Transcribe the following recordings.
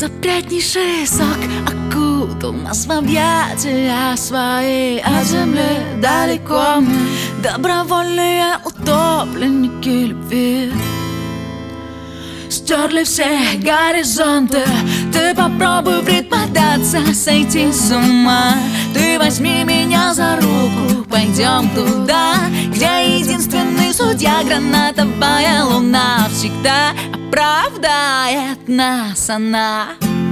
Запретнейший сок окутал нас в объятия свои. От земли далеко мы, добровольные утопленники любви. Стерли все горизонты. Ты попробуй в ритм отдаться, сойти с ума. Ты возьми меня за руку, пойдем туда, где единственный судья гранатовая луна всегда оправдает нас она.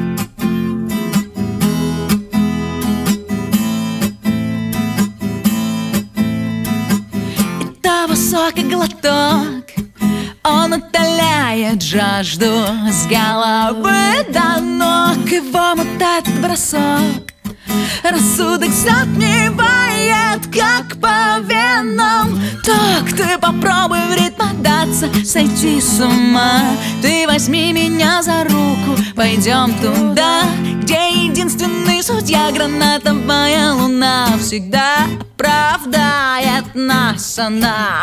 Это высокий глоток, он утоляет жажду с головы до ног. Его мотает бросок, рассудок затмевает, как по венам ток. Ты попробуй в ритм отдаться, сойти с ума. Ты возьми меня за руку, пойдем туда, где единственный судья гранатовая луна всегда оправдает нас она.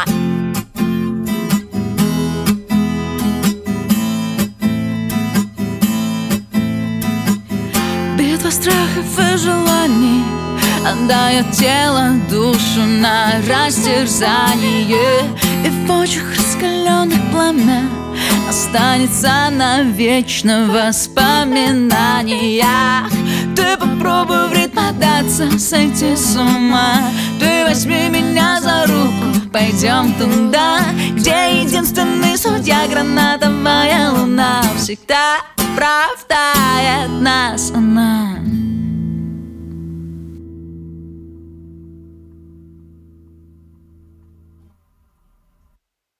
Битва страхов и желаний отдает тело, душу на растерзание. И в почвах раскаленных пламя останется навечно в воспоминаниях. Ты попробуй в ритм отдаться, сойти с ума. Ты возьми меня за руку, пойдем туда, где единственный судья гранатовая луна всегда оправдает нас она.